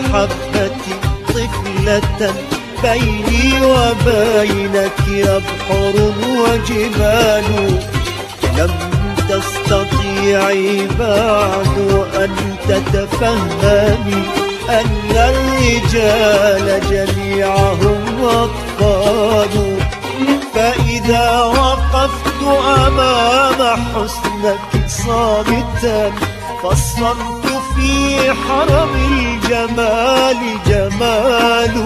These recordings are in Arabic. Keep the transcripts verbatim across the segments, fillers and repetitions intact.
محبتي طفلة بيني وبينك أبحر وجبال. لم تستطيعي بعد أن تتفهمي أن الرجال جميعهم أطفال. فإذا وقفت أمام حسنك صامتا فالصمت في حرم الجمال جمال.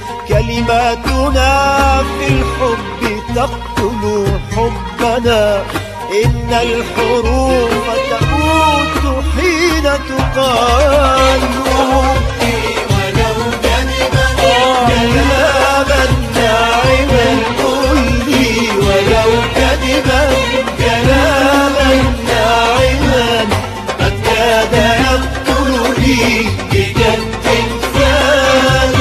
كلماتنا في الحب تقتل حبنا، إن الحروف تموت حين تقال. ولو كلمة كلاما ناعما قل لي، ولو كلمة كلاما ناعما قد كاد يقتلني بجد فان.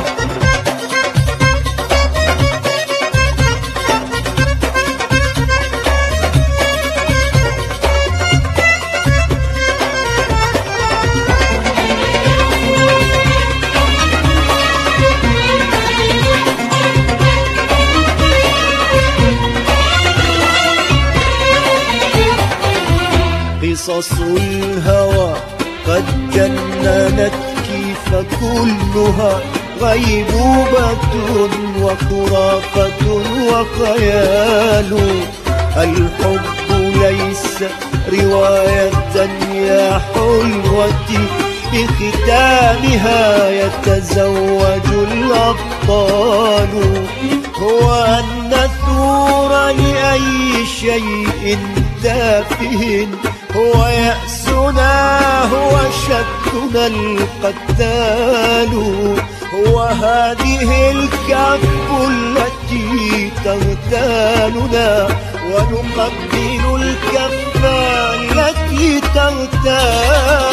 قصص الهوى قد جننتك فكلها غيبوبة وخرافة وخيال. الحب ليس رواية يا حلوتي بختامها يتزوج الأبطال. هو أن نثور لأي شيء تافه، هو يأسنا هو شكنا القتال. هو هذه الكف التي تغتالنا ونقبل الكف التي تغتال.